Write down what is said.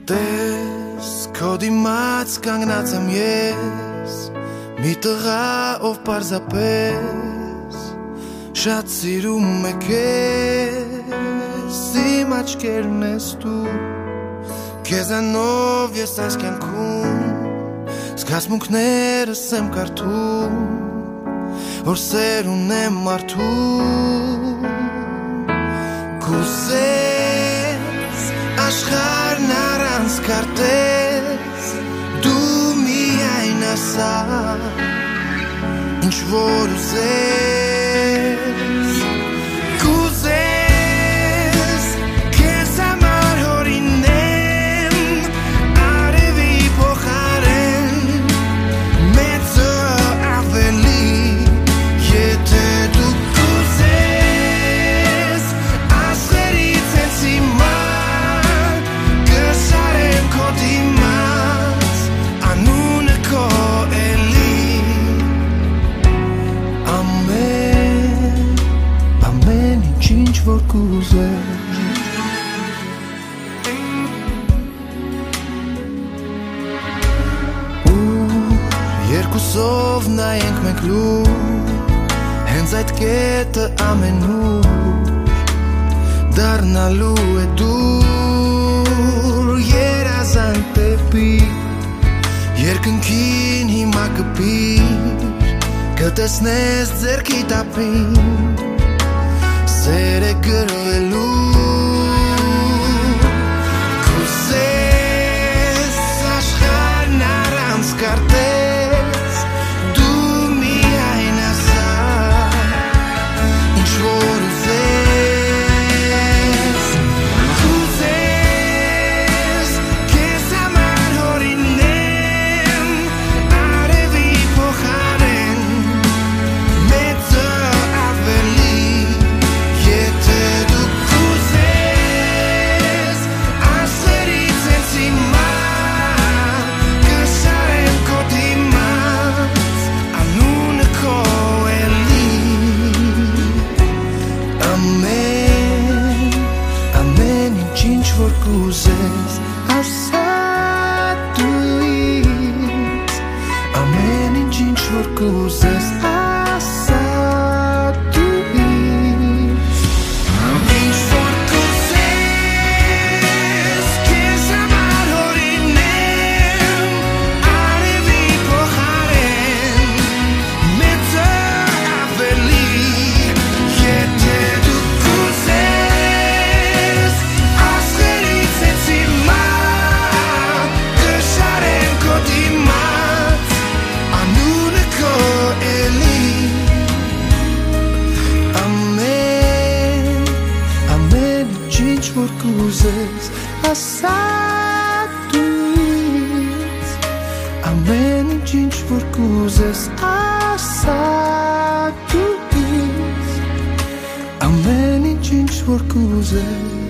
Տես քո դիմաց կանգնած եմ ես մի տղա ով պարզապես շատ սիրում է քեզ իմ աչքերն ես դու քեզանով ես այս կյանքում զգացմունքներս եմ կարդում որ սեր ունեմ մարդու կուզես աշխարհն առանց քարտեզ դու միայն ասա ինչ որ ուզես կուզես քեզ համար հորինեմ արևի փոխարեն մեծը ավելի եթե դու կուզես աշխարհից ես հիմա կշարեմ քո դիմաց անունը քո էլի ամեն ինչ որ կուզես երկուսով նայենք մենք լուր հենց այդ կետը ամենուր դառնալու է դուր երազանք դեպի երկնքին հիմա կպիր կտեսնես ձեռքի տապին սեր է գրվելու կուզես աշխարհն առանց քարտեզ դու միայն ասա ինչ որ ուզես կուզես քեզ համար հորինեմ արևի փոխարեն մեծը ավելի եթե դու կուզես աշխարհից ես հիմա կշարեմ քո դիմաց անունը քո էլի ամեն ինչ որ կուզես ասա դու ինձ ամեն ինչ որ կուզես ասա դու ինձ ինչ որ կուզես քեզ համար հորինեմ արևի փոխարեն մեծը ավելի եթե դու կուզես աշխարհից ես հիմա կշարեմ քո դիմաց անունը քո էլի ամեն ինչ որ կուզես ասա դու ինձ ամեն ինչ որ կուզես ասա դու ինձ ամեն ինչ որ կուզես